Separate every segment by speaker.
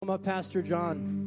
Speaker 1: welcome up Pastor John.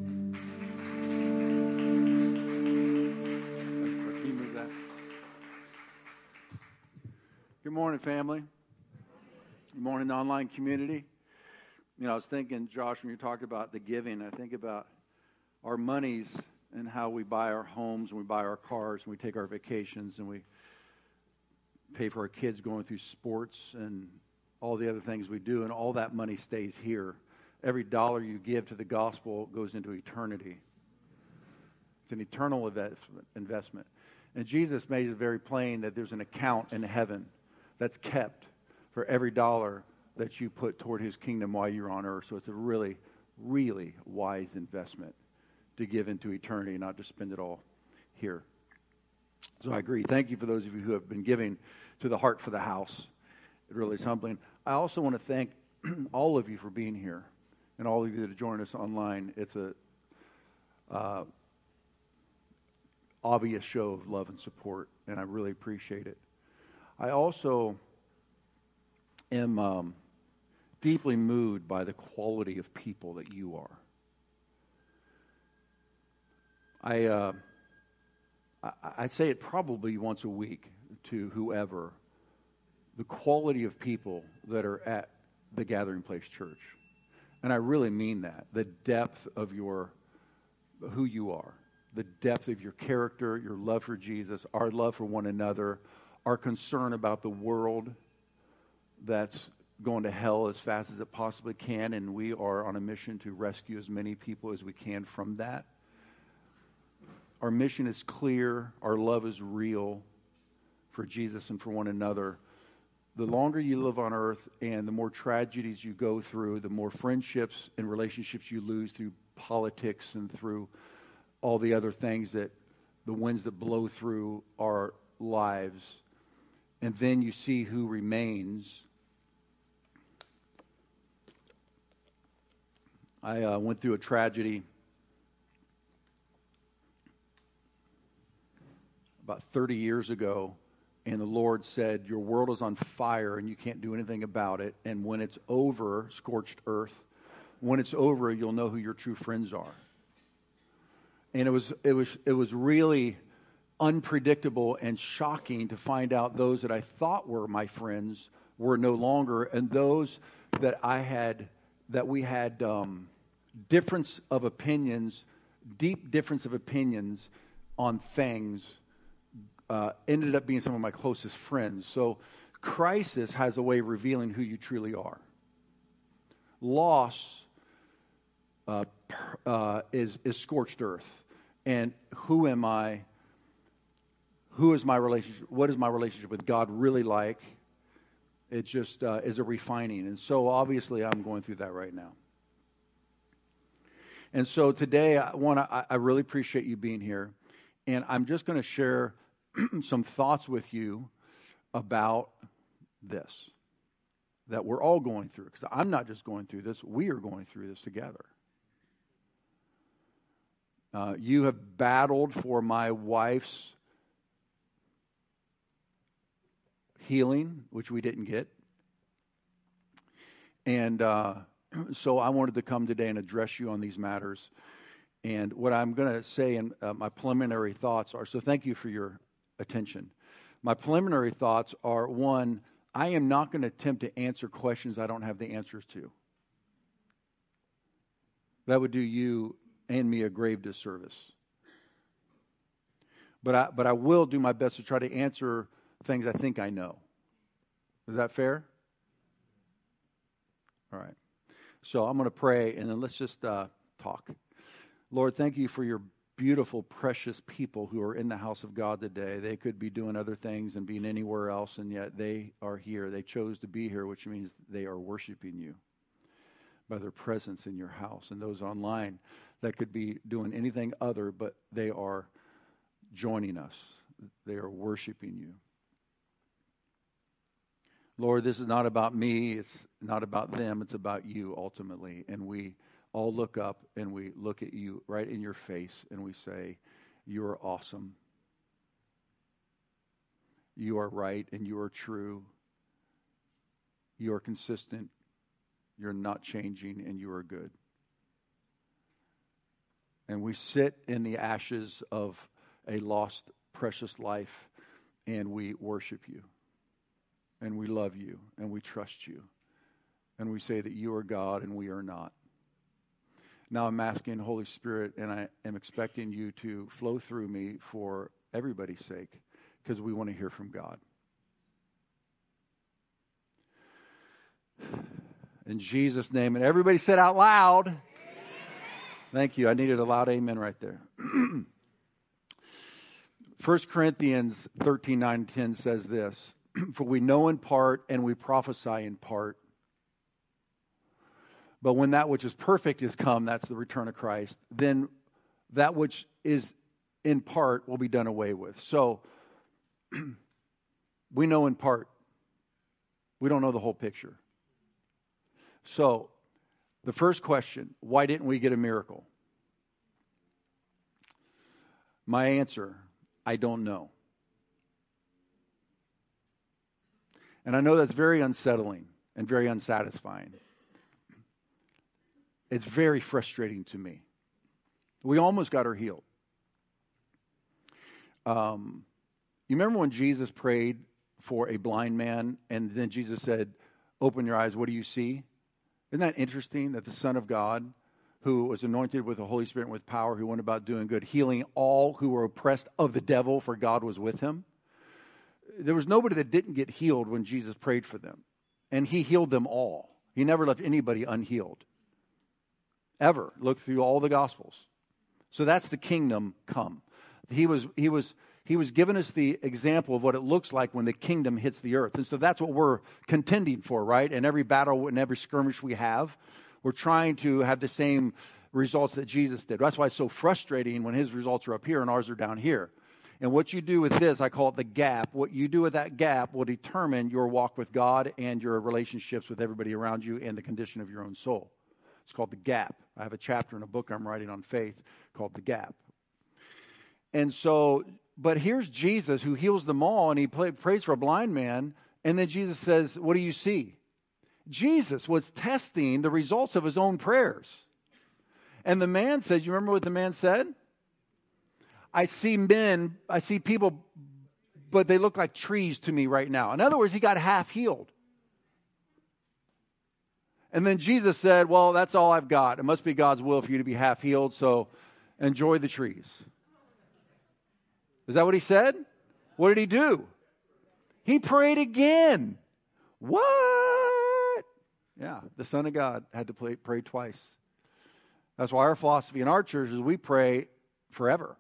Speaker 2: Good morning, family. Good morning, online community. You know, I was thinking, Josh, when you talked about the giving, I think about our monies and how we buy our homes and we buy our cars and we take our vacations and we pay for our kids going through sports and all the other things we do, and all that money stays here. Every dollar you give to the gospel goes into eternity. It's an eternal investment. And Jesus made it very plain that there's an account in heaven that's kept for every dollar that you put toward his kingdom while you're on earth. So it's a really, really wise investment to give into eternity, not to spend it all here. So I agree. Thank you for those of you who have been giving to the Heart for the House. It really is humbling. I also want to thank all of you for being here and all of you that have joined us online. It's a obvious show of love and support, and I really appreciate it. I also am deeply moved by the quality of people that you are. I say it probably once a week to whoever, the quality of people that are at the Gathering Place Church. And I really mean that. The depth of who you are, the depth of your character, your love for Jesus, our love for one another, our concern about the world that's going to hell as fast as it possibly can, and we are on a mission to rescue as many people as we can from that. Our mission is clear. Our love is real for Jesus and for one another. The longer you live on earth and the more tragedies you go through, the more friendships and relationships you lose through politics and through all the other things, that the winds that blow through our lives. And then you see who remains. I went through a tragedy about 30 years ago, and the Lord said, your world is on fire and you can't do anything about it. And when it's over, scorched earth, when it's over, you'll know who your true friends are. And it was really unpredictable and shocking to find out those that I thought were my friends were no longer, and those that we had difference of opinions, deep difference of opinions on things, ended up being some of my closest friends. So crisis has a way of revealing who you truly are. Loss is scorched earth. And who am I? Who is my relationship? What is my relationship with God really like? It just is a refining. And so obviously I'm going through that right now. And so today I really appreciate you being here. And I'm just going to share some thoughts with you about this, that we're all going through. Because I'm not just going through this. We are going through this together. You have battled for my wife's healing, which we didn't get. And so I wanted to come today and address you on these matters. And what I'm going to say in my preliminary thoughts are, so thank you for your attention. My preliminary thoughts are, one, I am not going to attempt to answer questions I don't have the answers to. That would do you and me a grave disservice. But I will do my best to try to answer things I think I know. Is that fair? All right. So I'm going to pray, and then let's just talk. Lord, thank you for your beautiful, precious people who are in the house of God today. They could be doing other things and being anywhere else, and yet they are here. They chose to be here, which means they are worshiping you by their presence in your house. And those online that could be doing anything other, but they are joining us. They are worshiping you. Lord, this is not about me. It's not about them. It's about you ultimately. And we all look up and we look at you right in your face and we say, you are awesome. You are right and you are true. You are consistent. You're not changing and you are good. And we sit in the ashes of a lost, precious life, and we worship you. And we love you, and we trust you. And we say that you are God and we are not. Now I'm asking Holy Spirit, and I am expecting you to flow through me for everybody's sake, because we want to hear from God. In Jesus' name. And everybody said out loud. Amen. Thank you. I needed a loud amen right there. 1 Corinthians 13:9-10 says this, for we know in part and we prophesy in part. But when that which is perfect is come, that's the return of Christ, then that which is in part will be done away with. So, we know in part. We don't know the whole picture. So, the first question, why didn't we get a miracle? My answer, I don't know. And I know that's very unsettling and very unsatisfying. It's very frustrating to me. We almost got her healed. You remember when Jesus prayed for a blind man, and then Jesus said, open your eyes, what do you see? Isn't that interesting that the Son of God, who was anointed with the Holy Spirit and with power, who went about doing good, healing all who were oppressed of the devil, for God was with him? There was nobody that didn't get healed when Jesus prayed for them. And he healed them all. He never left anybody unhealed. Ever. Look through all the Gospels. So that's the kingdom come. He was giving us the example of what it looks like when the kingdom hits the earth. And so that's what we're contending for, right? In every battle and every skirmish we have, we're trying to have the same results that Jesus did. That's why it's so frustrating when his results are up here and ours are down here. And what you do with this, I call it the gap. What you do with that gap will determine your walk with God and your relationships with everybody around you and the condition of your own soul. It's called the gap. I have a chapter in a book I'm writing on faith called The Gap. And so, but here's Jesus who heals them all, and he prays for a blind man, and then Jesus says, what do you see? Jesus was testing the results of his own prayers. And the man says, you remember what the man said? I see people, but they look like trees to me right now. In other words, he got half healed. And then Jesus said, well, that's all I've got. It must be God's will for you to be half healed, so enjoy the trees. Is that what he said? What did he do? He prayed again. What? Yeah, the Son of God had to pray twice. That's why our philosophy in our church is we pray forever.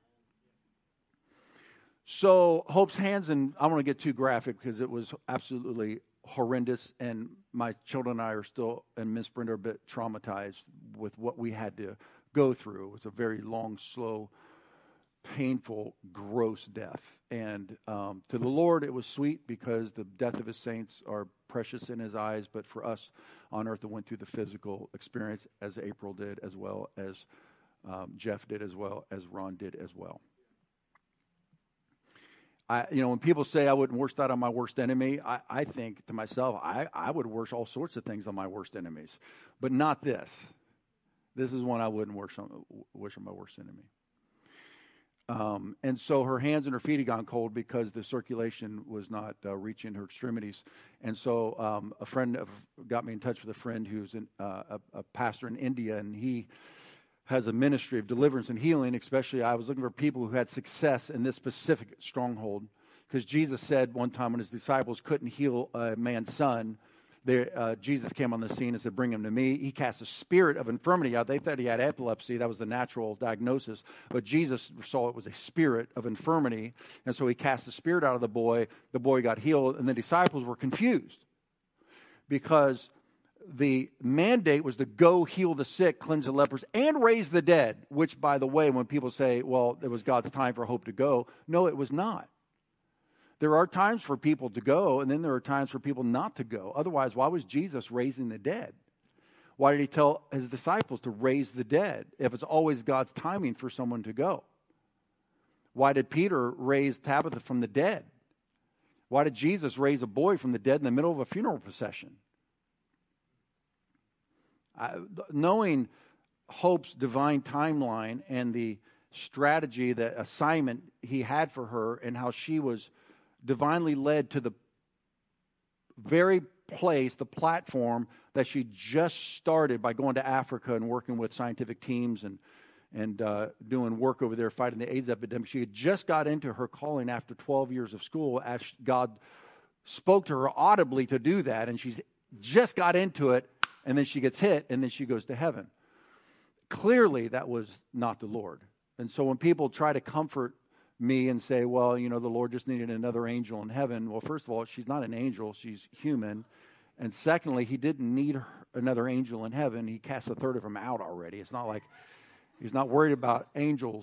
Speaker 2: So Hope's hands, and I don't want to get too graphic because it was absolutely horrendous, and my children and I are still, and Miss Brenda, are a bit traumatized with what we had to go through. It was a very long, slow, painful, gross death. And to the Lord, it was sweet because the death of his saints are precious in his eyes. But for us on earth that went through the physical experience, as April did, as well as Jeff did, as well as Ron did as well. When people say I wouldn't wish that on my worst enemy, I think to myself, I would wish all sorts of things on my worst enemies, but not this. This is one I wouldn't wish on my worst enemy. And so her hands and her feet had gone cold because the circulation was not reaching her extremities. And so a friend got me in touch with a friend who's a pastor in India, and he has a ministry of deliverance and healing. Especially, I was looking for people who had success in this specific stronghold, because Jesus said one time when his disciples couldn't heal a man's son, Jesus came on the scene and said, bring him to me. He cast a spirit of infirmity out. They thought he had epilepsy. That was the natural diagnosis. But Jesus saw it was a spirit of infirmity. And so he cast the spirit out of the boy. The boy got healed. And the disciples were confused because the mandate was to go heal the sick, cleanse the lepers, and raise the dead. Which, by the way, when people say, well, it was God's time for Hope to go. No, it was not. There are times for people to go, and then there are times for people not to go. Otherwise, why was Jesus raising the dead? Why did he tell his disciples to raise the dead if it's always God's timing for someone to go? Why did Peter raise Tabitha from the dead? Why did Jesus raise a boy from the dead in the middle of a funeral procession? Knowing Hope's divine timeline and the strategy, the assignment he had for her, and how she was divinely led to the very place, the platform that she just started by going to Africa and working with scientific teams and doing work over there fighting the AIDS epidemic. She had just got into her calling after 12 years of school as God spoke to her audibly to do that, and she's just got into it, and then she gets hit, and then she goes to heaven. Clearly, that was not the Lord. And so when people try to comfort me and say, well, the Lord just needed another angel in heaven. Well, first of all, she's not an angel. She's human. And secondly, he didn't need another angel in heaven. He cast a third of them out already. It's not like he's not worried about angels.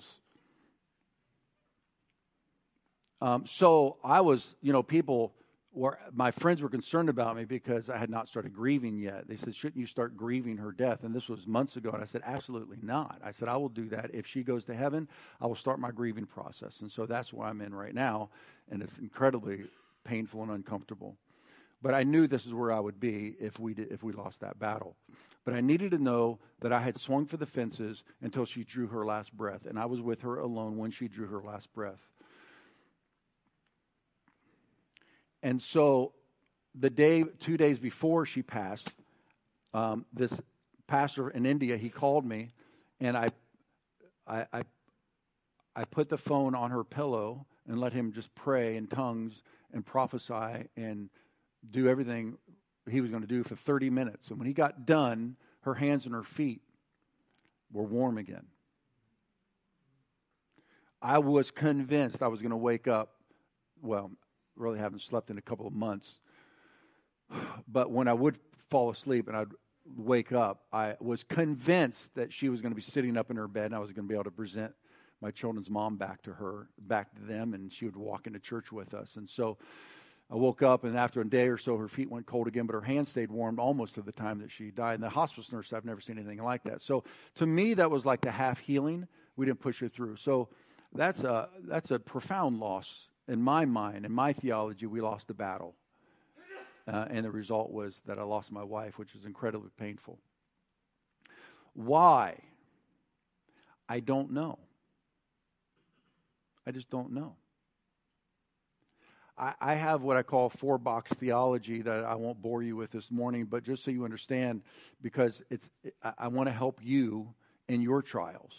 Speaker 2: So I was, my friends were concerned about me because I had not started grieving yet. They said, shouldn't you start grieving her death? And this was months ago. And I said, absolutely not. I said, I will do that. If she goes to heaven, I will start my grieving process. And so that's where I'm in right now. And it's incredibly painful and uncomfortable. But I knew this is where I would be if we lost that battle. But I needed to know that I had swung for the fences until she drew her last breath. And I was with her alone when she drew her last breath. And so the 2 days before she passed, this pastor in India, he called me, and I put the phone on her pillow and let him just pray in tongues and prophesy and do everything he was going to do for 30 minutes. And when he got done, her hands and her feet were warm again. I was convinced I was going to wake up, really haven't slept in a couple of months. But when I would fall asleep and I'd wake up, I was convinced that she was going to be sitting up in her bed and I was going to be able to present my children's mom back to them, and she would walk into church with us. And so I woke up, and after a day or so, her feet went cold again, but her hands stayed warm almost to the time that she died. And the hospice nurse, I've never seen anything like that. So to me, that was like the half healing. We didn't push her through. So that's a profound loss in my mind. In my theology, we lost the battle. And the result was that I lost my wife, which was incredibly painful. Why? I don't know. I just don't know. I have what I call four-box theology that I won't bore you with this morning, but just so you understand, because I want to help you in your trials.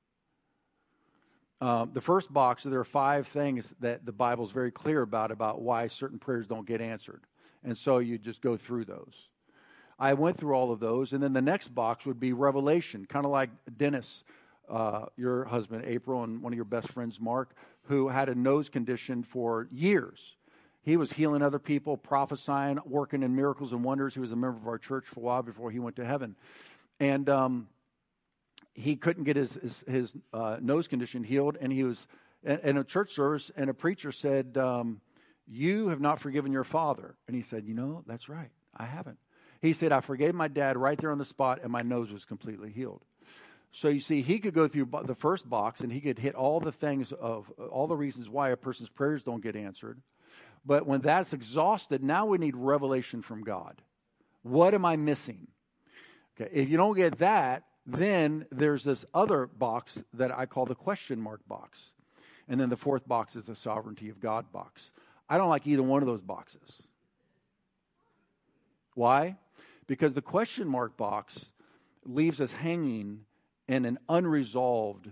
Speaker 2: The first box, there are 5 things that the Bible is very clear about why certain prayers don't get answered. And so you just go through those. I went through all of those, and then the next box would be revelation, kind of like Dennis, your husband, April, and one of your best friends, Mark, who had a nose condition for years. He was healing other people, prophesying, working in miracles and wonders. He was a member of our church for a while before he went to heaven. And he couldn't get his nose condition healed, and he was in a church service, and a preacher said, you have not forgiven your father. And he said, that's right, I haven't. He said, I forgave my dad right there on the spot, and my nose was completely healed. So you see, he could go through the first box, and he could hit all the things of all the reasons why a person's prayers don't get answered. But when that's exhausted, now we need revelation from God. What am I missing? Okay, if you don't get that, then there's this other box that I call the question mark box. And then the fourth box is the sovereignty of God box. I don't like either one of those boxes. Why? Because the question mark box leaves us hanging in an unresolved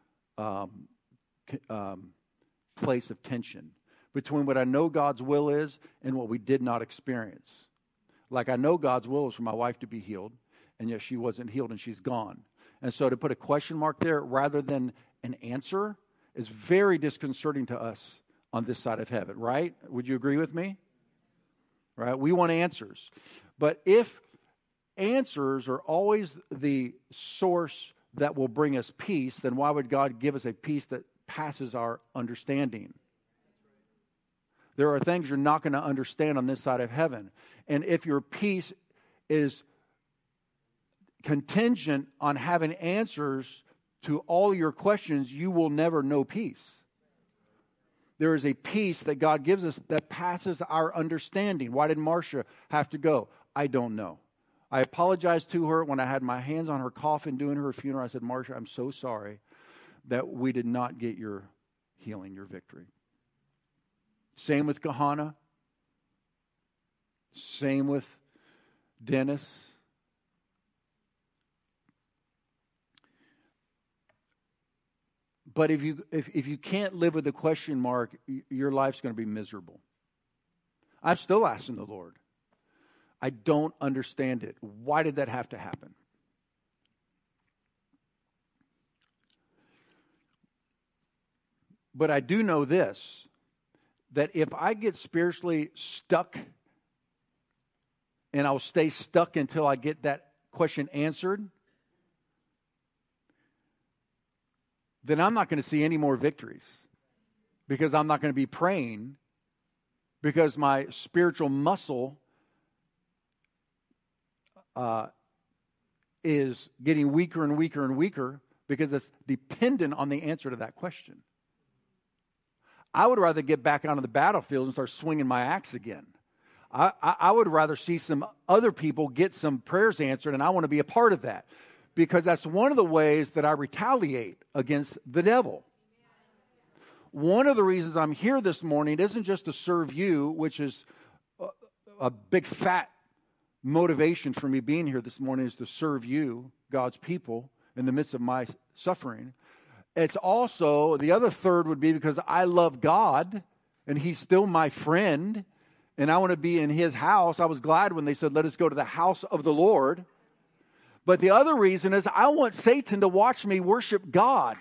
Speaker 2: place of tension between what I know God's will is and what we did not experience. Like I know God's will is for my wife to be healed, and yet she wasn't healed and she's gone. And so to put a question mark there rather than an answer is very disconcerting to us on this side of heaven, right? Would you agree with me? Right? We want answers. But if answers are always the source that will bring us peace, then why would God give us a peace that passes our understanding? There are things you're not going to understand on this side of heaven. And if your peace is contingent on having answers to all your questions, you will never know peace. There is a peace that God gives us that passes our understanding. Why did Marcia have to go? I don't know. I apologized to her when I had my hands on her coffin doing her funeral. I said, Marcia, I'm so sorry that we did not get your healing, your victory. Same with Kahana. Same with Dennis. But if you can't live with a question mark, your life's going to be miserable. I'm still asking the Lord. I don't understand it. Why did that have to happen? But I do know this, that if I get spiritually stuck, and I'll stay stuck until I get that question answered, then I'm not going to see any more victories, because I'm not going to be praying, because my spiritual muscle is getting weaker and weaker and weaker, because it's dependent on the answer to that question. I would rather get back onto the battlefield and start swinging my axe again. I would rather see some other people get some prayers answered, and I want to be a part of that, because that's one of the ways that I retaliate against the devil. One of the reasons I'm here this morning isn't just to serve you, which is a big fat motivation for me being here this morning, is to serve you, God's people, in the midst of my suffering. It's also, the other third would be because I love God, and He's still my friend, and I want to be in His house. I was glad when they said, let us go to the house of the Lord. But the other reason is I want Satan to watch me worship God.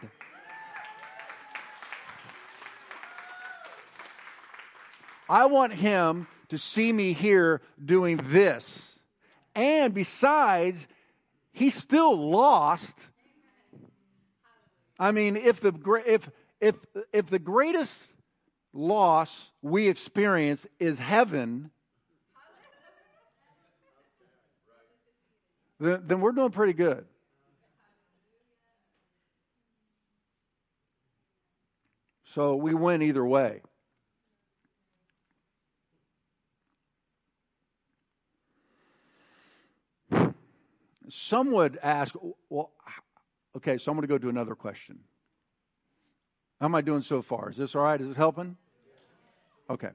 Speaker 2: I want him to see me here doing this. And besides, he's still lost. I mean, if the greatest loss we experience is heaven, then we're doing pretty good. So we win either way. Some would ask, well, okay, so I'm going to go to another question. How am I doing so far? Is this all right? Is this helping? Okay.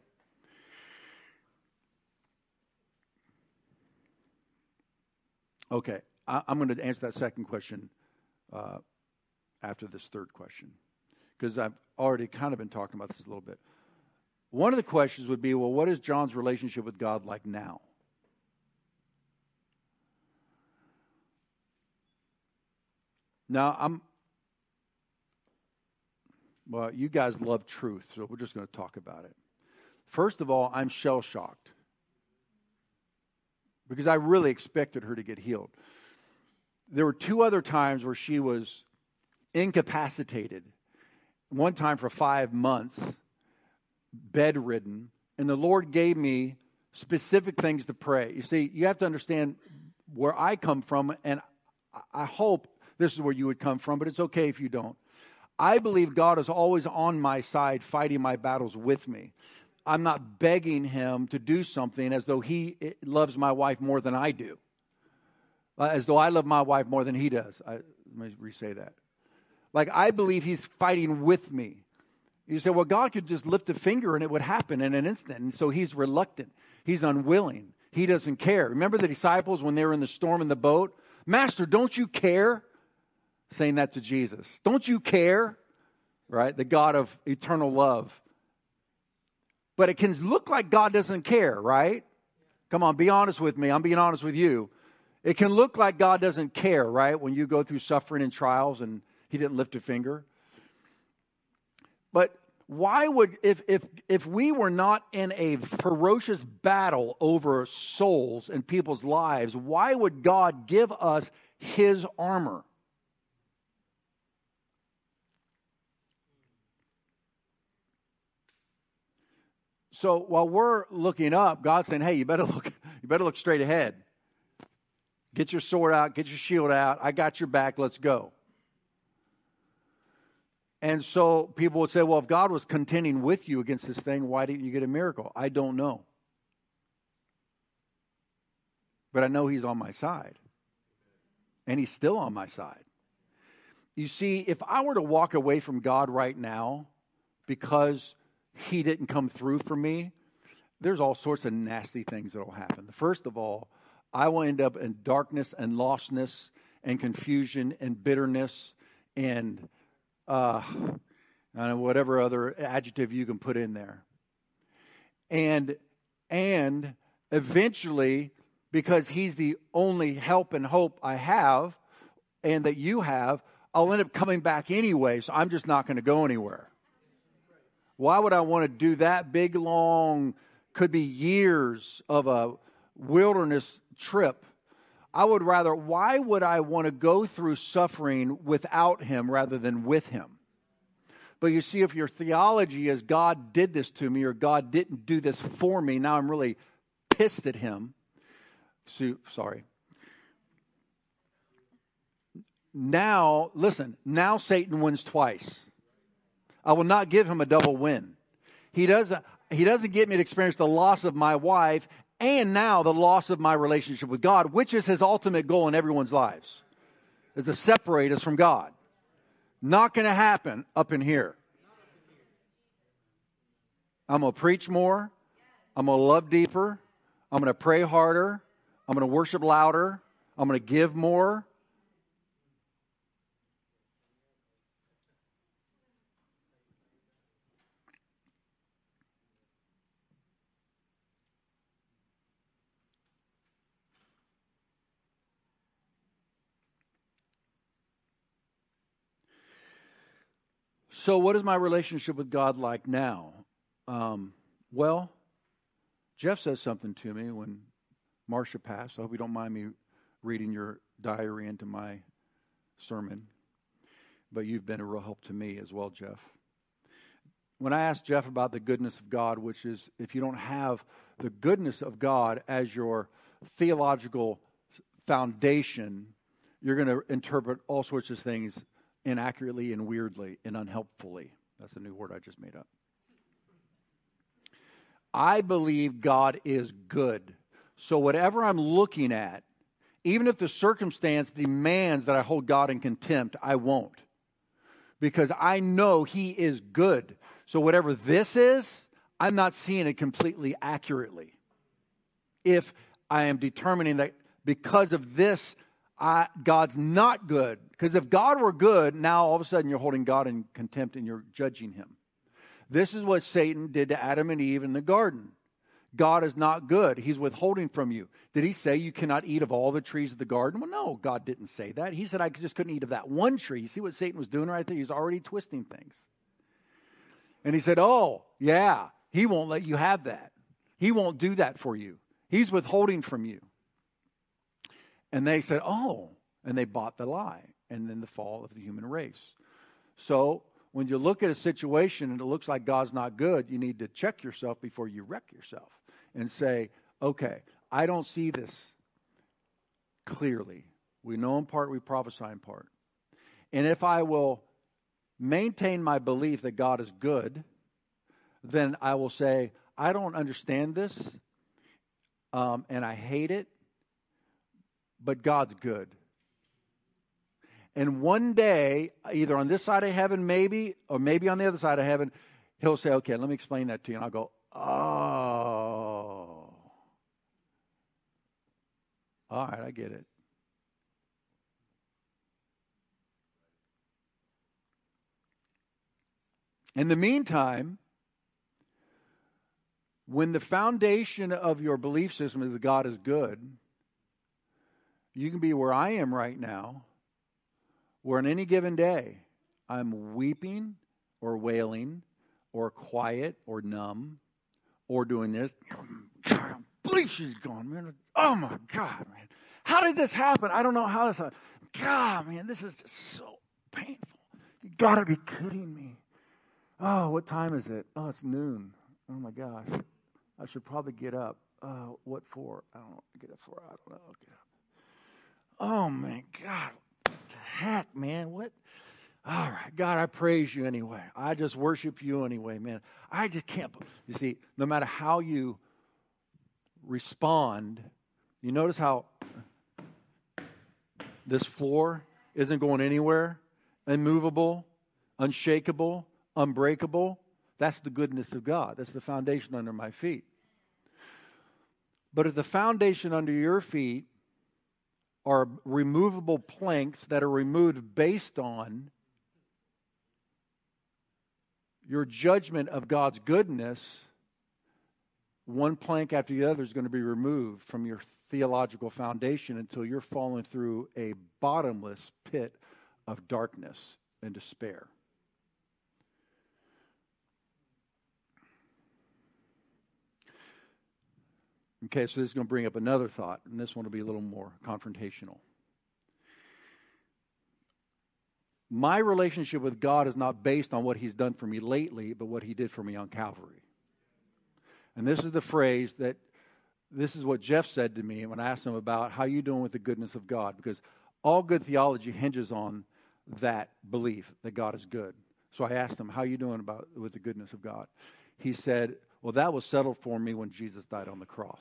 Speaker 2: Okay, I'm going to answer that second question after this third question, because I've already kind of been talking about this a little bit. One of the questions would be, well, what is John's relationship with God like now? Now, well, you guys love truth, so we're just going to talk about it. First of all, I'm shell-shocked, because I really expected her to get healed. There were 2 other times where she was incapacitated. One time for 5 months, bedridden, and the Lord gave me specific things to pray. You see, you have to understand where I come from, and I hope this is where you would come from, but it's okay if you don't. I believe God is always on my side, fighting my battles with me. I'm not begging Him to do something as though He loves my wife more than I do. As though I love my wife more than He does. Let me re-say that. Like, I believe He's fighting with me. You say, well, God could just lift a finger and it would happen in an instant. And so He's reluctant. He's unwilling. He doesn't care. Remember the disciples when they were in the storm in the boat? Master, don't you care? Saying that to Jesus. Don't you care? Right? The God of eternal love. But it can look like God doesn't care, right? Come on, be honest with me. I'm being honest with you. It can look like God doesn't care, right? When you go through suffering and trials and He didn't lift a finger. But why would, if we were not in a ferocious battle over souls and people's lives, why would God give us His armor? So while we're looking up, God's saying, hey, you better look straight ahead. Get your sword out, get your shield out. I got your back, let's go. And so people would say, well, if God was contending with you against this thing, why didn't you get a miracle? I don't know. but I know He's on my side. And He's still on my side. You see, if I were to walk away from God right now because He didn't come through for me, there's all sorts of nasty things that will happen. First of all, I will end up in darkness and lostness and confusion and bitterness and whatever other adjective you can put in there. And eventually, because He's the only help and hope I have and that you have, I'll end up coming back anyway, so I'm just not going to go anywhere. Why would I want to do that big, long, could be years of a wilderness trip? Why would I want to go through suffering without Him rather than with Him? But you see, if your theology is God did this to me or God didn't do this for me, now I'm really pissed at Him. Sorry. Now, listen, now Satan wins twice. I will not give him a double win. He doesn't get me to experience the loss of my wife and now the loss of my relationship with God, which is his ultimate goal in everyone's lives, is to separate us from God. Not going to happen up in here. I'm going to preach more. I'm going to love deeper. I'm going to pray harder. I'm going to worship louder. I'm going to give more. So what is my relationship with God like now? Well, Jeff says something to me when Marcia passed. I hope you don't mind me reading your diary into my sermon. But you've been a real help to me as well, Jeff. When I asked Jeff about the goodness of God, which is if you don't have the goodness of God as your theological foundation, you're going to interpret all sorts of things inaccurately and weirdly and unhelpfully. That's a new word I just made up. I believe God is good. So whatever I'm looking at, even if the circumstance demands that I hold God in contempt, I won't. Because I know He is good. So whatever this is, I'm not seeing it completely accurately. If I am determining that because of this, God's not good. Because if God were good, now all of a sudden you're holding God in contempt and you're judging Him. This is what Satan did to Adam and Eve in the garden. God is not good. He's withholding from you. Did He say you cannot eat of all the trees of the garden? Well, no, God didn't say that. He said I just couldn't eat of that one tree. You see what Satan was doing right there? He's already twisting things. And he said, oh, yeah, He won't let you have that. He won't do that for you. He's withholding from you. And they said, oh, and they bought the lie. And then the fall of the human race. So when you look at a situation and it looks like God's not good, you need to check yourself before you wreck yourself and say, okay, I don't see this clearly. We know in part, we prophesy in part. And if I will maintain my belief that God is good, then I will say, I don't understand this, and I hate it, but God's good. And one day, either on this side of heaven maybe, or maybe on the other side of heaven, He'll say, okay, let me explain that to you. And I'll go, oh. All right, I get it. In the meantime, when the foundation of your belief system is that God is good, you can be where I am right now, where on any given day, I'm weeping or wailing or quiet or numb or doing this. God, I believe she's gone, man. Oh, my God, man. How did this happen? I don't know how this happened. God, man, this is just so painful. You got to be kidding me. Oh, what time is it? Oh, it's noon. Oh, my gosh. I should probably get up. What for? I don't know. Get up for? I don't know. I'll get up. Oh, man, God. What the heck, man? What? All right, God, I praise you anyway. I just worship you anyway, man. I just can't. You see, no matter how you respond, You notice how this floor isn't going anywhere? Immovable, unshakable, unbreakable. That's the goodness of God. That's the foundation under my feet. But if the foundation under your feet are removable planks that are removed based on your judgment of God's goodness, one plank after the other is going to be removed from your theological foundation until you're falling through a bottomless pit of darkness and despair. Okay, so this is going to bring up another thought, and this one will be a little more confrontational. My relationship with God is not based on what He's done for me lately, but what He did for me on Calvary. And this is the phrase that, this is what Jeff said to me when I asked him about how you doing with the goodness of God, because all good theology hinges on that belief that God is good. So I asked him, how you doing with the goodness of God? He said, well, that was settled for me when Jesus died on the cross.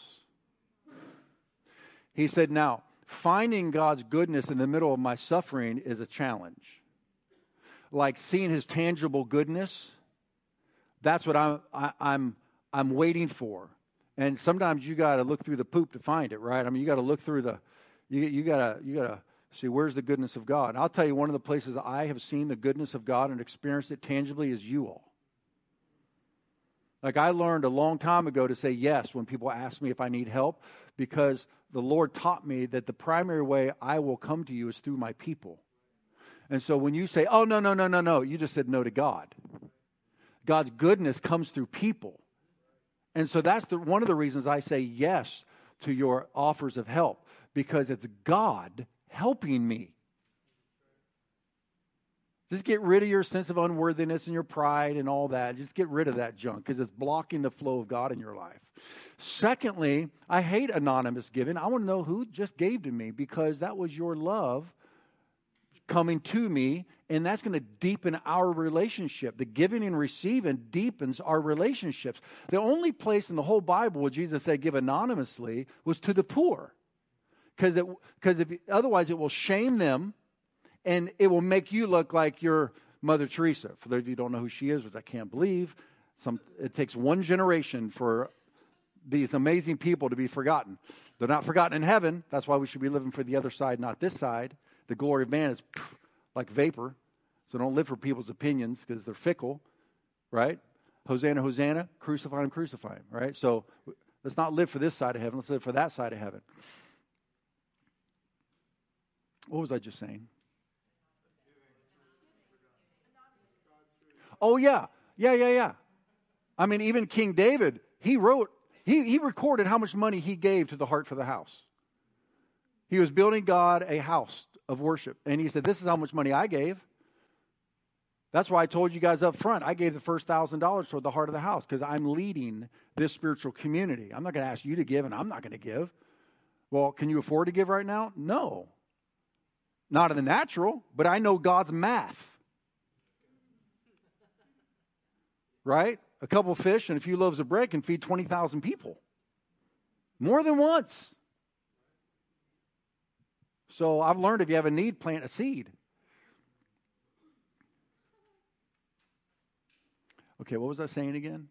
Speaker 2: He said, now, finding God's goodness in the middle of my suffering is a challenge. Like seeing His tangible goodness, that's what I'm waiting for. And sometimes you got to look through the poop to find it, right? I mean, you got to look through the, you got to see where's the goodness of God. And I'll tell you, one of the places I have seen the goodness of God and experienced it tangibly is you all. Like I learned a long time ago to say yes when people ask me if I need help, because the Lord taught me that the primary way I will come to you is through my people. And so when you say, oh, no, you just said no to God. God's goodness comes through people. And so that's one of the reasons I say yes to your offers of help, because it's God helping me. Just get rid of your sense of unworthiness and your pride and all that. Just get rid of that junk, because it's blocking the flow of God in your life. Secondly, I hate anonymous giving. I want to know who just gave to me, because that was your love coming to me, and that's going to deepen our relationship. The giving and receiving deepens our relationships. The only place in the whole Bible where Jesus said give anonymously was to the poor, because otherwise it will shame them, and it will make you look like you're Mother Teresa. For those of you who don't know who she is, which I can't believe, it takes one generation for these amazing people to be forgotten. They're not forgotten in heaven. That's why we should be living for the other side, not this side. The glory of man is like vapor. So don't live for people's opinions, because they're fickle, right? Hosanna, Hosanna, crucify him, crucify him, right? So let's not live for this side of heaven. Let's live for that side of heaven. What was I just saying? Oh, yeah. I mean, even King David, he recorded how much money he gave to the Heart for the House. He was building God a house of worship. And he said, this is how much money I gave. That's why I told you guys up front, I gave the first $1,000 toward the Heart of the House, because I'm leading this spiritual community. I'm not going to ask you to give, and I'm not going to give. Well, can you afford to give right now? No. Not in the natural, but I know God's math. Right? A couple of fish and a few loaves of bread can feed 20,000 people. More than once. So I've learned if you have a need, plant a seed. Okay, what was I saying again?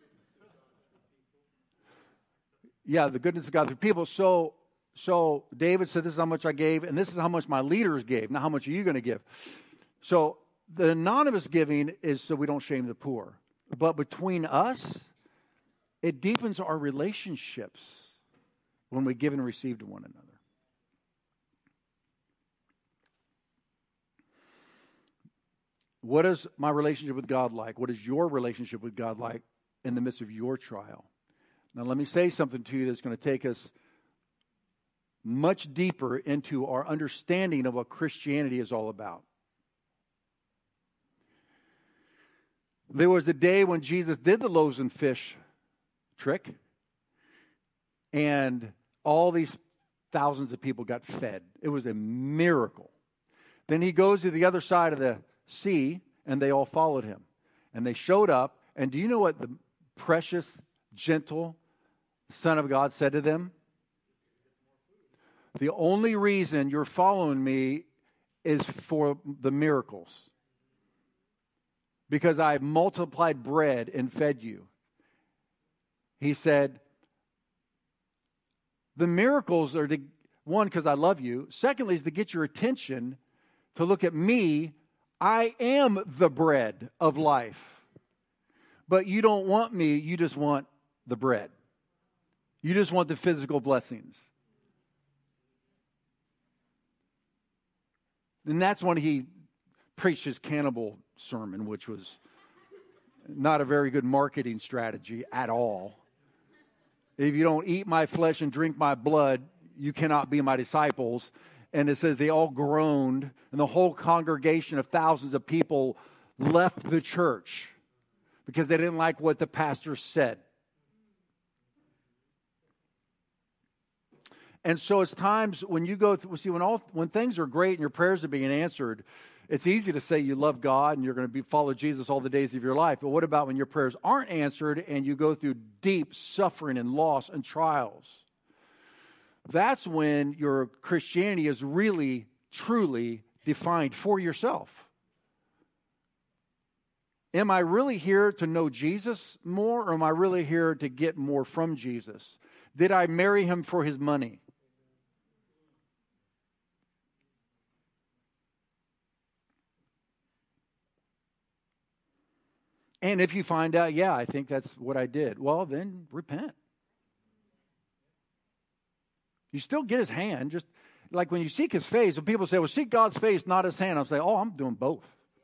Speaker 2: Yeah, the goodness of God through people. So David said, this is how much I gave, and this is how much my leaders gave. Now, how much are you going to give? So the anonymous giving is so we don't shame the poor. But between us, it deepens our relationships when we give and receive to one another. What is my relationship with God like? What is your relationship with God like in the midst of your trial? Now, let me say something to you that's going to take us much deeper into our understanding of what Christianity is all about. There was a day when Jesus did the loaves and fish trick, and all these thousands of people got fed. It was a miracle. Then he goes to the other side of the sea, and they all followed him. And they showed up, and do you know what the precious, gentle Son of God said to them? The only reason you're following me is for the miracles. Because I multiplied bread and fed you. He said, the miracles are to, one, because I love you. Secondly, is to get your attention to look at me. I am the bread of life. But you don't want me, you just want the bread. You just want the physical blessings. And that's when he preached his cannibal sermon, which was not a very good marketing strategy at all. If you don't eat my flesh and drink my blood, you cannot be my disciples. And it says they all groaned, and the whole congregation of thousands of people left the church because they didn't like what the pastor said. And so it's times when you go through, see, when things are great and your prayers are being answered, it's easy to say you love God and you're going to follow Jesus all the days of your life. But what about when your prayers aren't answered and you go through deep suffering and loss and trials? That's when your Christianity is really, truly defined for yourself. Am I really here to know Jesus more, or am I really here to get more from Jesus? Did I marry him for his money? And if you find out, yeah, I think that's what I did, well, then repent. You still get his hand. Just like when you seek his face, when people say, well, seek God's face, not his hand, I'll say, oh, I'm doing both.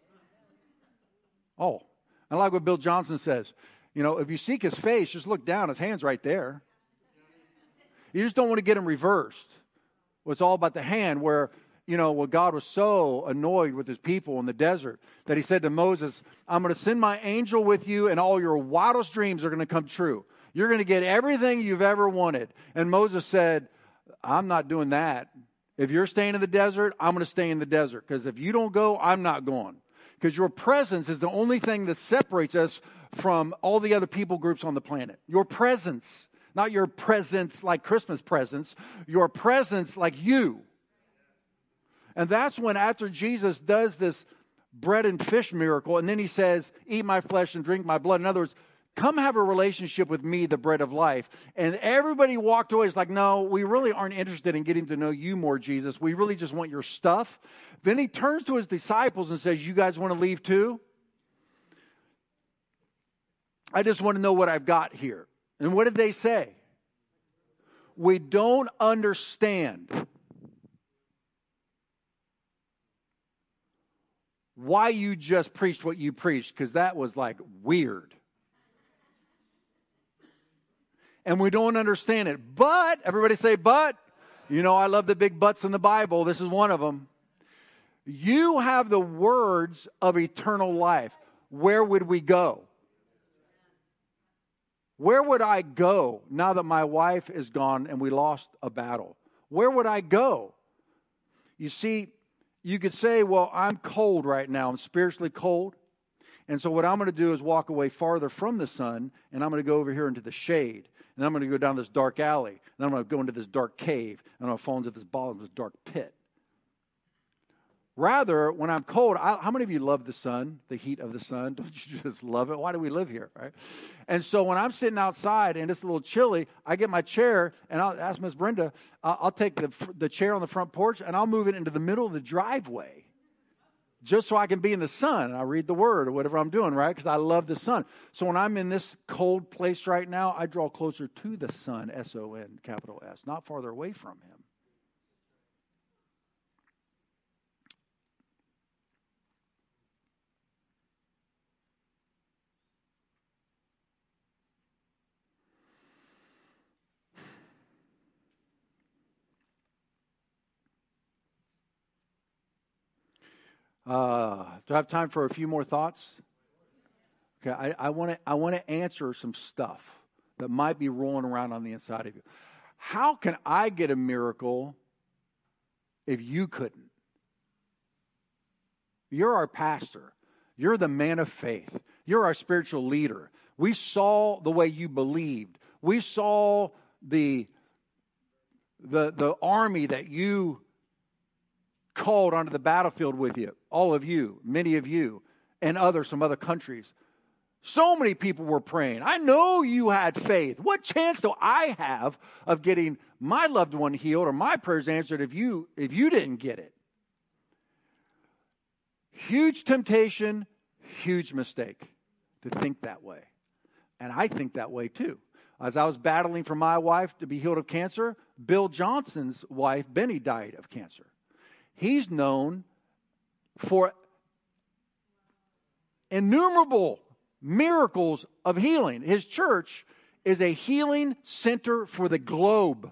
Speaker 2: Oh, I like what Bill Johnson says. You know, if you seek his face, just look down. His hand's right there. You just don't want to get him reversed. Well, it's all about the hand where, you know, well, God was so annoyed with his people in the desert that he said to Moses, I'm going to send my angel with you and all your wildest dreams are going to come true. You're going to get everything you've ever wanted. And Moses said, I'm not doing that. If you're staying in the desert, I'm going to stay in the desert. Because if you don't go, I'm not going. Because your presence is the only thing that separates us from all the other people groups on the planet. Your presence. Not your presence like Christmas presents. Your presence like you. And that's when after Jesus does this bread and fish miracle, and then he says, eat my flesh and drink my blood. In other words, come have a relationship with me, the bread of life. And everybody walked away. It's like, no, we really aren't interested in getting to know you more, Jesus. We really just want your stuff. Then he turns to his disciples and says, you guys want to leave too? I just want to know what I've got here. And what did they say? We don't understand why you just preached what you preached, because that was like weird. And we don't understand it. But, everybody say but. You know, I love the big buts in the Bible. This is one of them. You have the words of eternal life. Where would we go? Where would I go now that my wife is gone and we lost a battle? Where would I go? You see, you could say, well, I'm cold right now. I'm spiritually cold. And so what I'm going to do is walk away farther from the sun, and I'm going to go over here into the shade. And I'm going to go down this dark alley. And I'm going to go into this dark cave. And I'm going to fall into this bottomless dark pit. Rather, when I'm cold, how many of you love the sun, the heat of the sun? Don't you just love it? Why do we live here, right? And so when I'm sitting outside and it's a little chilly, I get my chair and I'll ask Miss Brenda, I'll take the chair on the front porch and I'll move it into the middle of the driveway just so I can be in the sun. And I read the word or whatever I'm doing, right? Because I love the sun. So when I'm in this cold place right now, I draw closer to the sun, S-O-N, capital S, not farther away from him. Do I have time for a few more thoughts? Okay, I want to answer some stuff that might be rolling around on the inside of you. How can I get a miracle if you couldn't? You're our pastor. You're the man of faith. You're our spiritual leader. We saw the way you believed. We saw the the army that you called onto the battlefield with you, all of you, many of you, and others from other countries. So many people were praying. I know you had faith. What chance do I have of getting my loved one healed or my prayers answered if you didn't get it? Huge temptation, huge mistake to think that way. And I think that way too. As I was battling for my wife to be healed of cancer, Bill Johnson's wife, Benny, died of cancer. He's known for innumerable miracles of healing. His church is a healing center for the globe.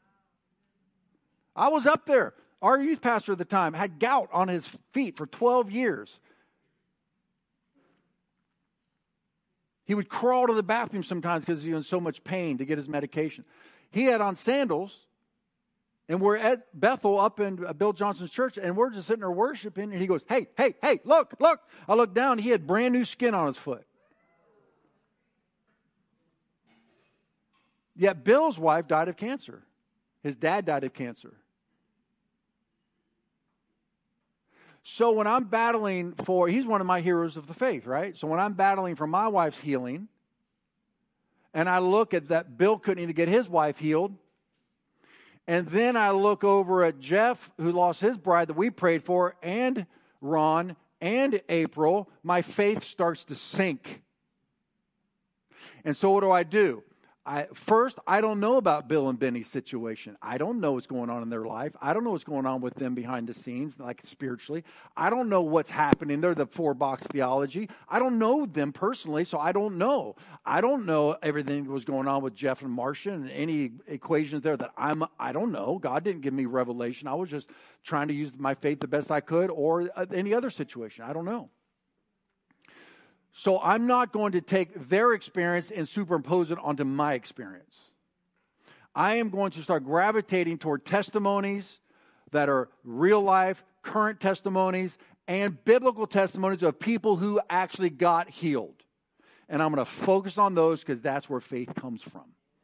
Speaker 2: I was up there. Our youth pastor at the time had gout on his feet for 12 years. He would crawl to the bathroom sometimes because he was in so much pain to get his medication. He had on sandals, and we're at Bethel up in Bill Johnson's church, and we're just sitting there worshiping, and he goes, hey, look. I look down, he had brand new skin on his foot. Yet Bill's wife died of cancer. His dad died of cancer. So when I'm battling for, he's one of my heroes of the faith, right? So when I'm battling for my wife's healing, and I look at that Bill couldn't even get his wife healed, and then I look over at Jeff, who lost his bride that we prayed for, and Ron, and April, my faith starts to sink. And so what do? First, I don't know about Bill and Benny's situation. I don't know what's going on in their life. I don't know what's going on with them behind the scenes, like spiritually. I don't know what's happening. They're the 4-box theology. I don't know them personally, so I don't know. I don't know everything that was going on with Jeff and Marcia and any equations there that I don't know. God didn't give me revelation. I was just trying to use my faith the best I could, or any other situation. I don't know. So I'm not going to take their experience and superimpose it onto my experience. I am going to start gravitating toward testimonies that are real life, current testimonies, and biblical testimonies of people who actually got healed. And I'm going to focus on those because that's where faith comes from.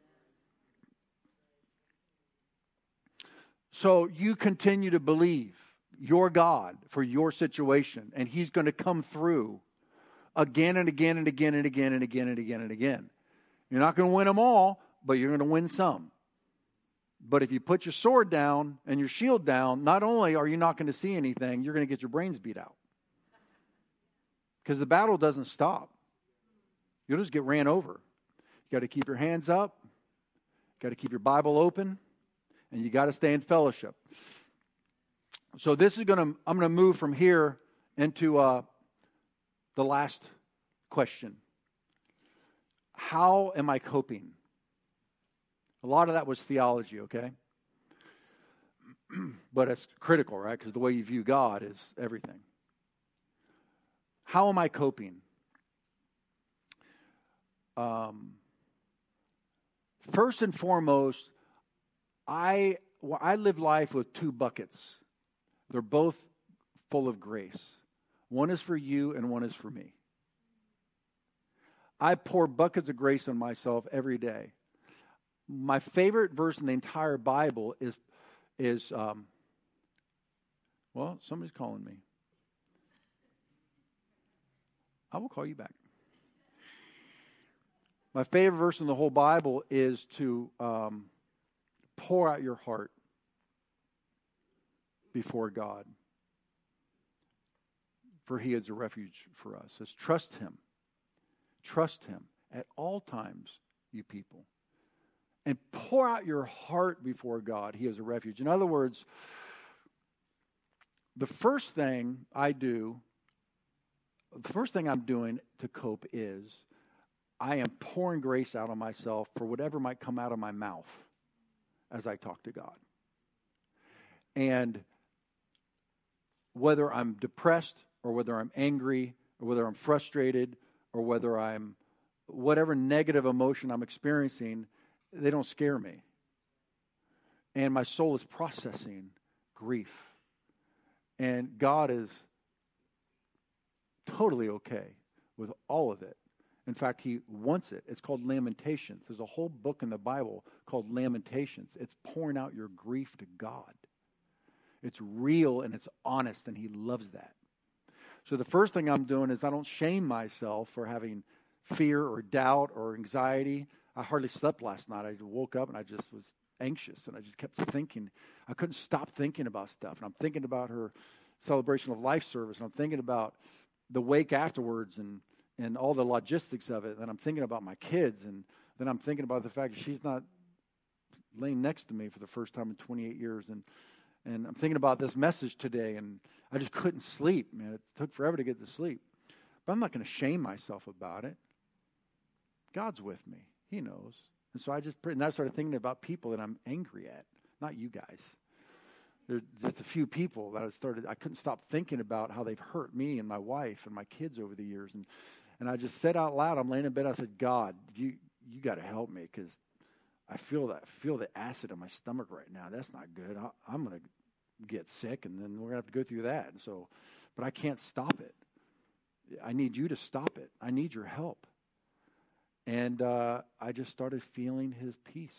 Speaker 2: So you continue to believe your God for your situation, and He's going to come through again and again and again and again and again and again and again. You're not going to win them all, but you're going to win some. But if you put your sword down and your shield down, not only are you not going to see anything, you're going to get your brains beat out. Because the battle doesn't stop. You'll just get ran over. You got to keep your hands up. You got to keep your Bible open. And you got to stay in fellowship. So I'm going to move from here into the last question. How am I coping? A lot of that was theology, okay? But it's critical, right? Because the way you view God is everything. How am I coping? First and foremost, I live life with 2 buckets. They're both full of grace. One is for you and one is for me. I pour buckets of grace on myself every day. My favorite verse in the entire Bible is somebody's calling me. I will call you back. My favorite verse in the whole Bible is to pour out your heart before God. For He is a refuge for us. It says, trust Him. Trust Him at all times, you people. And pour out your heart before God. He is a refuge. In other words, the first thing I'm doing to cope is I am pouring grace out on myself for whatever might come out of my mouth as I talk to God. And whether I'm depressed, or whether I'm angry, or whether I'm frustrated, or whether I'm whatever negative emotion I'm experiencing, they don't scare me. And my soul is processing grief. And God is totally okay with all of it. In fact, he wants it. It's called Lamentations. There's a whole book in the Bible called Lamentations. It's pouring out your grief to God. It's real and it's honest, and he loves that. So the first thing I'm doing is I don't shame myself for having fear or doubt or anxiety. I hardly slept last night. I woke up and I just was anxious, and I just kept thinking. I couldn't stop thinking about stuff. And I'm thinking about her celebration of life service, and I'm thinking about the wake afterwards and all the logistics of it. And I'm thinking about my kids, and then I'm thinking about the fact that she's not laying next to me for the first time in 28 years. And I'm thinking about this message today, and I just couldn't sleep, man. It took forever to get to sleep. But I'm not going to shame myself about it. God's with me. He knows. And so I started thinking about people that I'm angry at, not you guys. There's just a few people that I couldn't stop thinking about how they've hurt me and my wife and my kids over the years. And I just said out loud, I'm laying in bed, I said, God, you got to help me, because I feel the acid in my stomach right now. That's not good. I'm going to get sick, and then we're going to have to go through that. And so, but I can't stop it. I need you to stop it. I need your help. And I just started feeling his peace.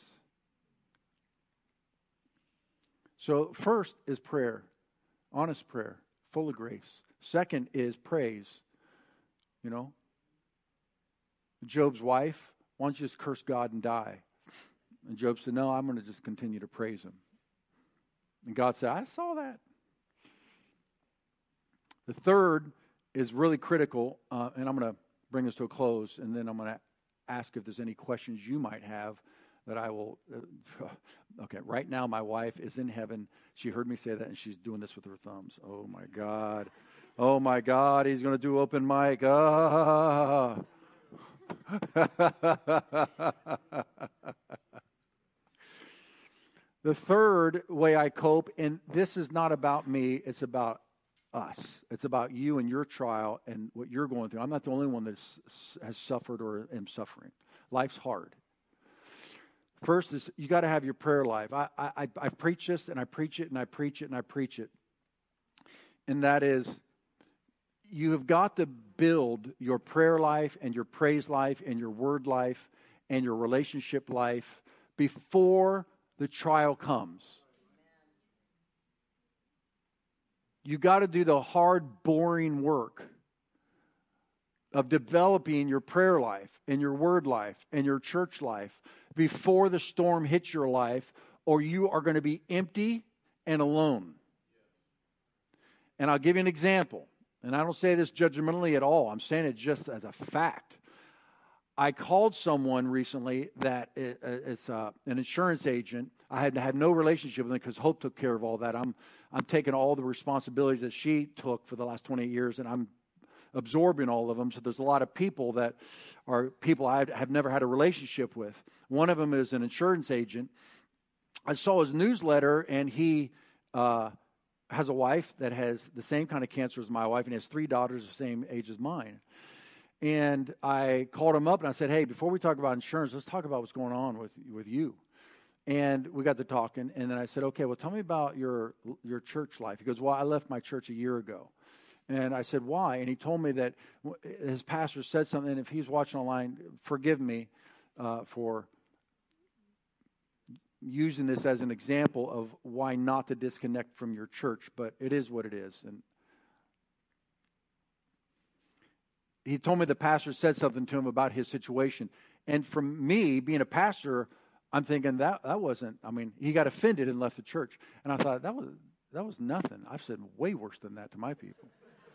Speaker 2: So first is prayer, honest prayer, full of grace. Second is praise. You know, Job's wife, why don't you just curse God and die? And Job said, no, I'm going to just continue to praise him. And God said, I saw that. The third is really critical, and I'm going to bring this to a close, and then I'm going to ask if there's any questions you might have that I will. Okay, right now my wife is in heaven. She heard me say that, and she's doing this with her thumbs. Oh, my God. Oh, my God, he's going to do open mic. Ah. The third way I cope, and this is not about me, it's about us. It's about you and your trial and what you're going through. I'm not the only one that has suffered or am suffering. Life's hard. First is you got to have your prayer life. I preach this, and I preach it, and I preach it, and I preach it. And that is, you have got to build your prayer life and your praise life and your word life and your relationship life before the trial comes. You got to do the hard, boring work of developing your prayer life and your word life and your church life before the storm hits your life, or you are going to be empty and alone. And I'll give you an example. And I don't say this judgmentally at all. I'm saying it just as a fact. I called someone recently that is an insurance agent. I had no relationship with them because Hope took care of all that. I'm taking all the responsibilities that she took for the last 28 years, and I'm absorbing all of them. So there's a lot of people that are people I have never had a relationship with. One of them is an insurance agent. I saw his newsletter, and he has a wife that has the same kind of cancer as my wife, and he has 3 daughters the same age as mine. And I called him up and I said, hey, before we talk about insurance, let's talk about what's going on with you. And we got to talking, and then I said, okay, well, tell me about your church life. He goes, well, I left my church a year ago. And I said, why? And he told me that his pastor said something, and if he's watching online, forgive me for using this as an example of why not to disconnect from your church, but it is what it is. And he told me the pastor said something to him about his situation. And from me, being a pastor, I'm thinking that wasn't, I mean, he got offended and left the church. And I thought, that was nothing. I've said way worse than that to my people.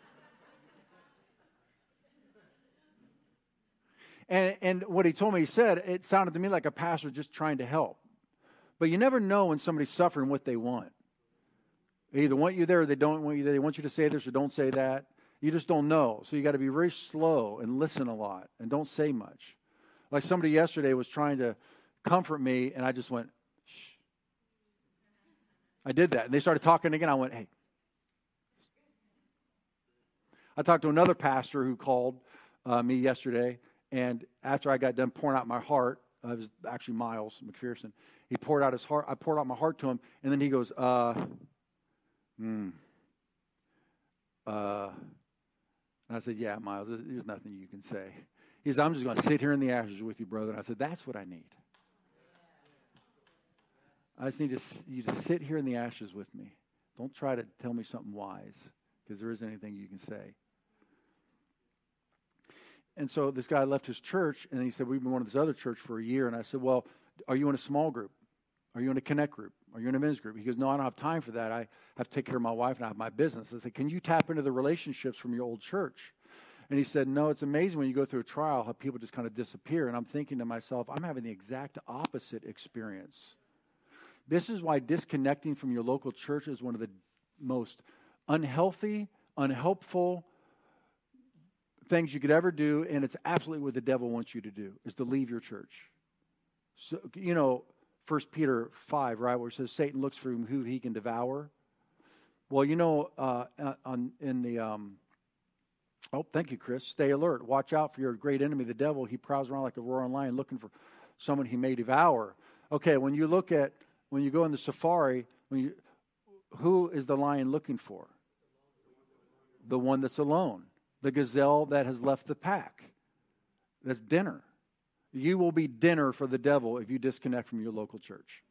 Speaker 2: And what he told me, he said, it sounded to me like a pastor just trying to help. But you never know when somebody's suffering what they want. They either want you there or they don't want you there. They want you to say this or don't say that. You just don't know. So you got to be very slow and listen a lot and don't say much. Like somebody yesterday was trying to comfort me, and I just went, shh. I did that. And they started talking again. I went, hey. I talked to another pastor who called me yesterday, and after I got done pouring out my heart, it was actually Miles McPherson. He poured out his heart. I poured out my heart to him, and then he goes, And I said, yeah, Miles, there's nothing you can say. He said, I'm just going to sit here in the ashes with you, brother. And I said, that's what I need. I just need you to sit here in the ashes with me. Don't try to tell me something wise, because there isn't anything you can say. And so this guy left his church, and he said, we've been going to this other church for a year. And I said, well, are you in a small group? Are you in a connect group? Are you in a men's group? He goes, no, I don't have time for that. I have to take care of my wife and I have my business. I said, can you tap into the relationships from your old church? And he said, no, it's amazing when you go through a trial how people just kind of disappear. And I'm thinking to myself, I'm having the exact opposite experience. This is why disconnecting from your local church is one of the most unhealthy, unhelpful things you could ever do, and it's absolutely what the devil wants you to do, is to leave your church. So, 1 Peter 5, right, where it says Satan looks for who he can devour. Well, thank you, Chris. Stay alert. Watch out for your great enemy, the devil. He prowls around like a roaring lion looking for someone he may devour. Okay, when you go in the safari, who is the lion looking for? The one that's alone. The gazelle that has left the pack. That's dinner. You will be dinner for the devil if you disconnect from your local church.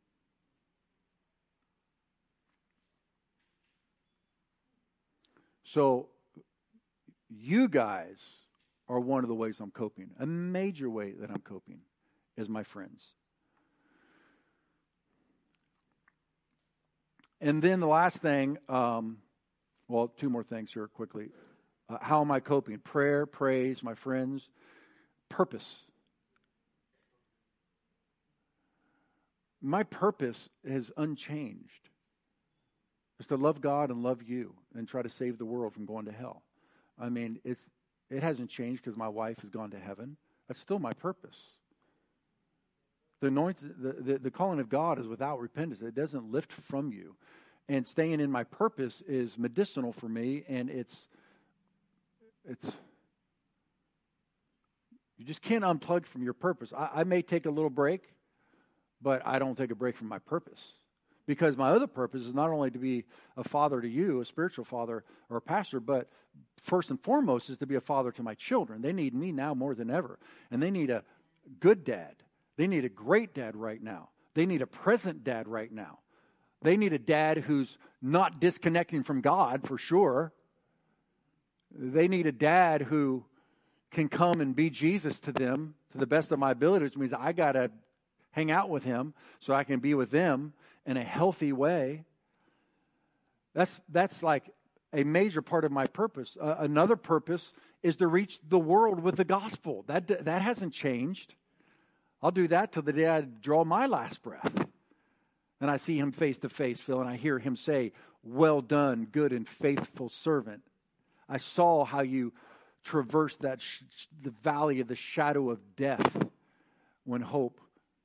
Speaker 2: So, you guys are one of the ways I'm coping. A major way that I'm coping is my friends. And then the last thing, two more things here quickly. How am I coping? Prayer, praise, my friends, purpose. My purpose is unchanged. It's to love God and love you and try to save the world from going to hell. I mean, it hasn't changed because my wife has gone to heaven. That's still my purpose. The calling of God is without repentance. It doesn't lift from you. And staying in my purpose is medicinal for me, and it's you just can't unplug from your purpose. I may take a little break, but I don't take a break from my purpose. Because my other purpose is not only to be a father to you, a spiritual father or a pastor, but first and foremost is to be a father to my children. They need me now more than ever. And they need a good dad. They need a great dad right now. They need a present dad right now. They need a dad who's not disconnecting from God, for sure. They need a dad who can come and be Jesus to them to the best of my ability, which means I got to hang out with him so I can be with them in a healthy way. That's like a major part of my purpose. Another purpose is to reach the world with the gospel. That hasn't changed. I'll do that till the day I draw my last breath. And I see him face to face, Phil, and I hear him say, well done, good and faithful servant. I saw how you traversed the valley of the shadow of death when hope's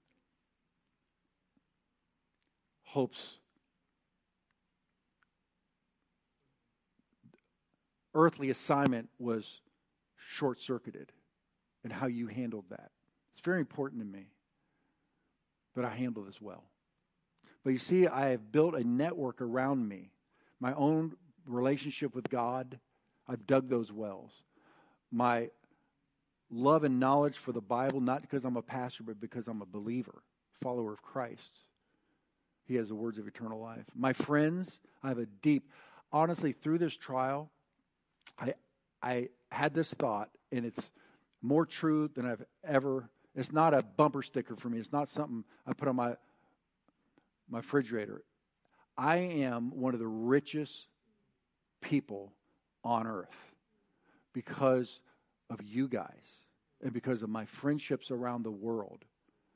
Speaker 2: earthly assignment was short-circuited, and how you handled that. It's very important to me that I handle this well. But you see, I have built a network around me, my own relationship with God. I've dug those wells. My love and knowledge for the Bible, not because I'm a pastor, but because I'm a believer, follower of Christ. He has the words of eternal life. My friends, I have a deep, honestly, through this trial, I had this thought, and it's more true than I've ever. It's not a bumper sticker for me. It's not something I put on my refrigerator. I am one of the richest people on earth because of you guys and because of my friendships around the world.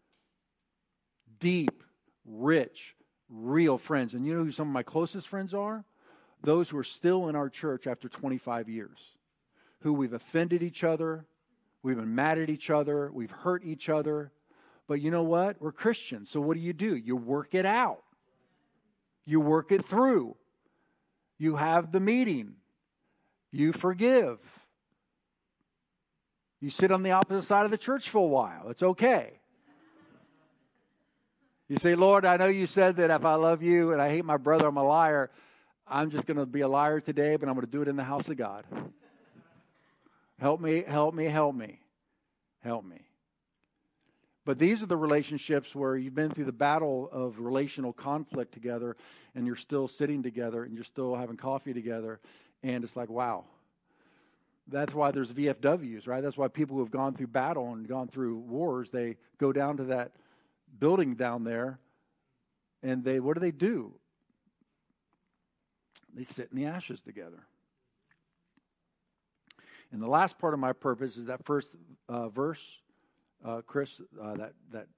Speaker 2: Deep, rich, real friends. And you know who some of my closest friends are? Those who are still in our church after 25 years, who we've offended each other, we've been mad at each other, we've hurt each other. But you know what? We're Christians, so what do? You work it out. You work it through. You have the meeting. You forgive. You sit on the opposite side of the church for a while. It's okay. You say, Lord, I know you said that if I love you and I hate my brother, I'm a liar. I'm just going to be a liar today, but I'm going to do it in the house of God. Help me, help me, help me. help me. But these are the relationships where you've been through the battle of relational conflict together, and you're still sitting together, and you're still having coffee together, and it's like, wow. That's why there's VFWs, right? That's why people who have gone through battle and gone through wars, they go down to that building down there, and what do? They sit in the ashes together. And the last part of my purpose is that first verse, Chris, that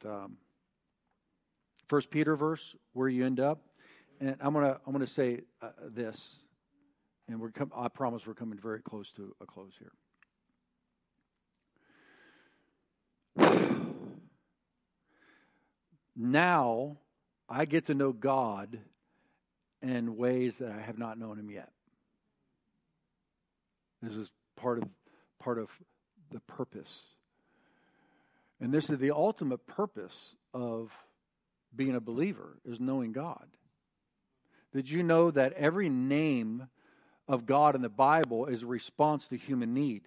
Speaker 2: 1 Peter verse where you end up. And I'm gonna say this, and I promise we're coming very close to a close here. Now I get to know God in ways that I have not known Him yet. This is part of the purpose. And this is the ultimate purpose of being a believer, is knowing God. Did you know that every name of God in the Bible is a response to human need?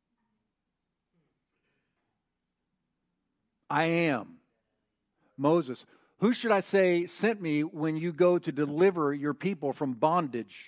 Speaker 2: I am. Moses, who should I say sent me when you go to deliver your people from bondage?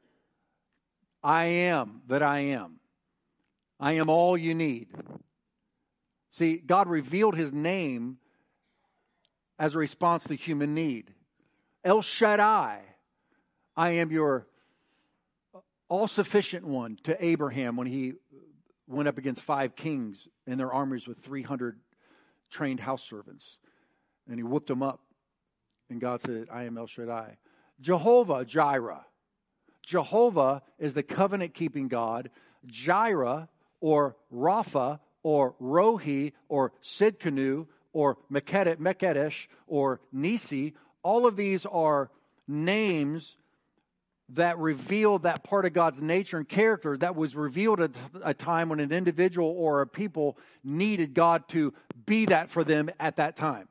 Speaker 2: I am that I am. I am all you need. See, God revealed His name as a response to human need. El Shaddai, I am your all-sufficient one, to Abraham when he went up against 5 kings and their armies with 300 trained house servants. And he whooped them up. And God said, I am El Shaddai. Jehovah Jireh. Jehovah is the covenant-keeping God. Jireh, or Rapha, or Rohi, or Sidkenu, or Mekedesh, or Nisi. All of these are names that reveal that part of God's nature and character that was revealed at a time when an individual or a people needed God to be that for them at that time.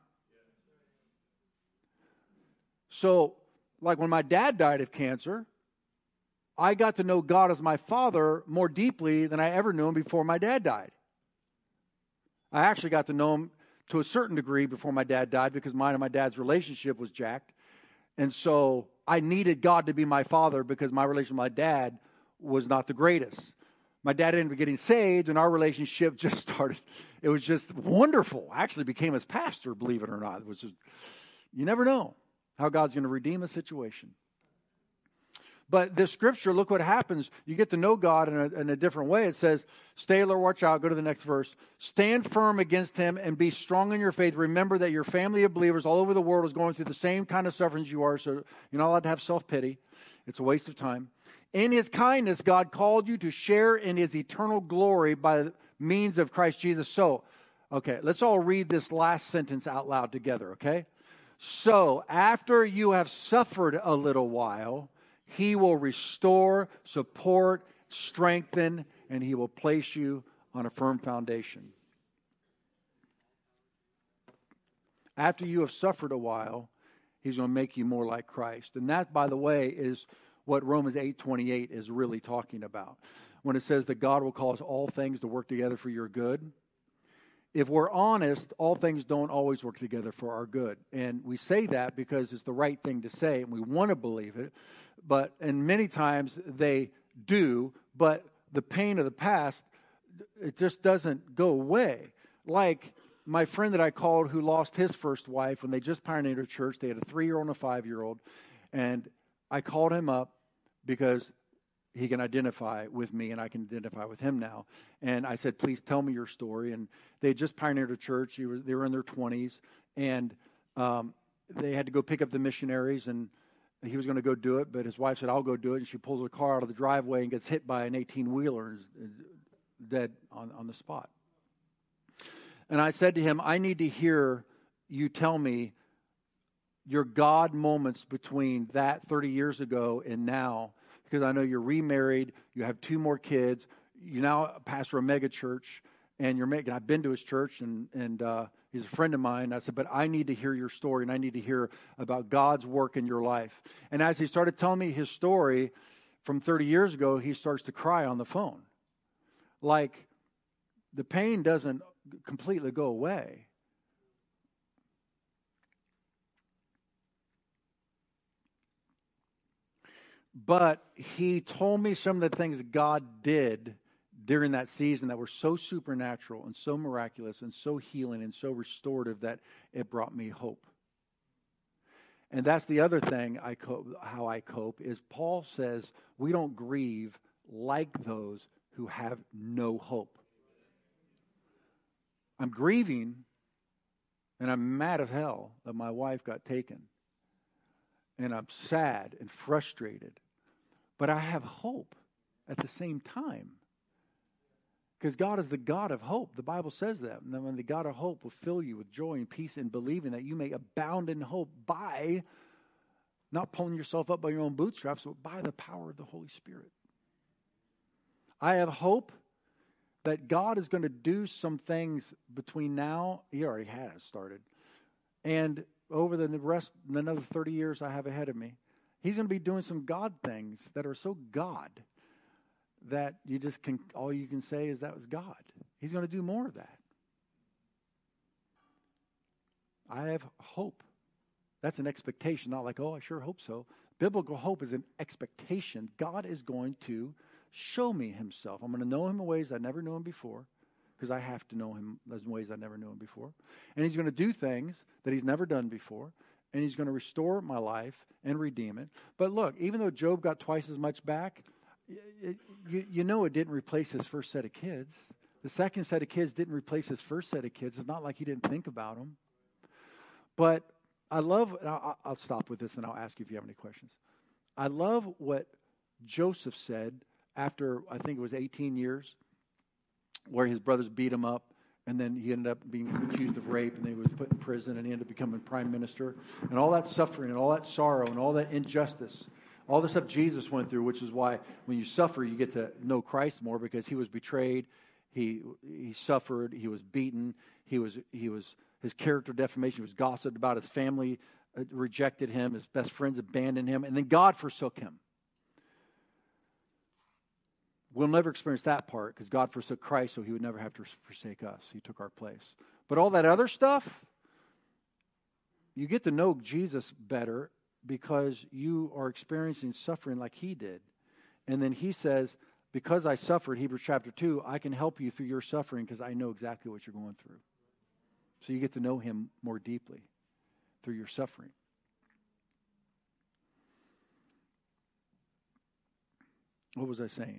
Speaker 2: So, like when my dad died of cancer, I got to know God as my Father more deeply than I ever knew Him before my dad died. I actually got to know Him to a certain degree before my dad died because mine and my dad's relationship was jacked. And so I needed God to be my Father because my relationship with my dad was not the greatest. My dad ended up getting saved, and our relationship just started. It was just wonderful. I actually became his pastor, believe it or not. It was just, you never know how God's going to redeem a situation. But this scripture, look what happens. You get to know God in a different way. It says, stay alert, watch out. Go to the next verse. Stand firm against him and be strong in your faith. Remember that your family of believers all over the world is going through the same kind of sufferings you are, so you're not allowed to have self-pity. It's a waste of time. In His kindness, God called you to share in His eternal glory by means of Christ Jesus. So, okay, let's all read this last sentence out loud together, okay? So, after you have suffered a little while, He will restore, support, strengthen, and He will place you on a firm foundation. After you have suffered a while, He's going to make you more like Christ. And that, by the way, is what Romans 8:28 is really talking about. When it says that God will cause all things to work together for your good. If we're honest, all things don't always work together for our good. And we say that because it's the right thing to say, and we want to believe it. And many times they do, but the pain of the past, it just doesn't go away. Like my friend that I called who lost his first wife when they just pioneered a church. They had a 3-year-old and a 5-year-old. And I called him up because he can identify with me and I can identify with him now. And I said, please tell me your story. And they had just pioneered a church. They were in their 20s. And they had to go pick up the missionaries, and he was going to go do it. But his wife said, I'll go do it. And she pulls the car out of the driveway and gets hit by an 18-wheeler and is dead on the spot. And I said to him, I need to hear you tell me your God moments between that 30 years ago and now, because I know you're remarried, you have 2 more kids, you now pastor a mega church, and I've been to his church, and he's a friend of mine. I said, but I need to hear your story, and I need to hear about God's work in your life. And as he started telling me his story from 30 years ago, he starts to cry on the phone. Like, the pain doesn't completely go away. But he told me some of the things God did during that season that were so supernatural and so miraculous and so healing and so restorative that it brought me hope. And that's the other thing how I cope is Paul says we don't grieve like those who have no hope. I'm grieving and I'm mad as hell that my wife got taken. And I'm sad and frustrated. But I have hope at the same time. Because God is the God of hope. The Bible says that. And then the God of hope will fill you with joy and peace in believing that you may abound in hope by not pulling yourself up by your own bootstraps, but by the power of the Holy Spirit. I have hope that God is going to do some things between now. He already has started. And over the another 30 years I have ahead of me, He's going to be doing some God things that are so God that all you can say is that was God. He's going to do more of that. I have hope. That's an expectation, not like, oh, I sure hope so. Biblical hope is an expectation. God is going to show me Himself. I'm going to know Him in ways I never knew Him before, because I have to know Him in ways I never knew Him before. And He's going to do things that He's never done before. And He's going to restore my life and redeem it. But look, even though Job got twice as much back, you know it didn't replace his first set of kids. The second set of kids didn't replace his first set of kids. It's not like he didn't think about them. But I love, and I'll stop with this and I'll ask you if you have any questions. I love what Joseph said after, I think it was 18 years, where his brothers beat him up. And then he ended up being accused of rape, and then he was put in prison, and he ended up becoming prime minister. And all that suffering, and all that sorrow, and all that injustice, all the stuff Jesus went through, which is why when you suffer, you get to know Christ more, because He was betrayed, he suffered, he was beaten, his character defamation, he was gossiped about, his family rejected him, his best friends abandoned him, and then God forsook him. We'll never experience that part because God forsook Christ, so He would never have to forsake us. He took our place. But all that other stuff, you get to know Jesus better because you are experiencing suffering like He did. And then He says, because I suffered, Hebrews chapter 2, I can help you through your suffering because I know exactly what you're going through. So you get to know Him more deeply through your suffering. What was I saying?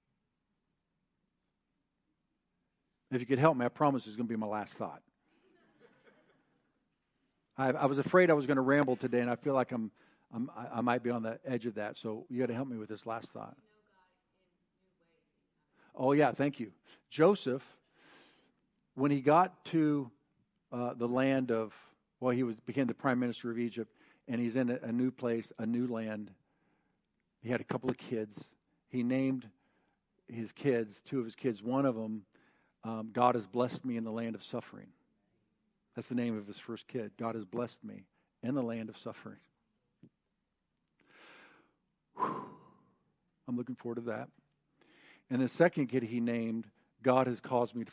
Speaker 2: If you could help me, I promise it's going to be my last thought. I was afraid I was going to ramble today, and I feel like I might be on the edge of that. So you got to help me with this last thought. Oh yeah, thank you. Joseph, when he got to the land of, became the prime minister of Egypt, and he's in a new place, a new land. He had a couple of kids. He named his kids, two of his kids. One of them, God has blessed me in the land of suffering. That's the name of his first kid. God has blessed me in the land of suffering. Whew. I'm looking forward to that. And the second kid he named, God has caused me to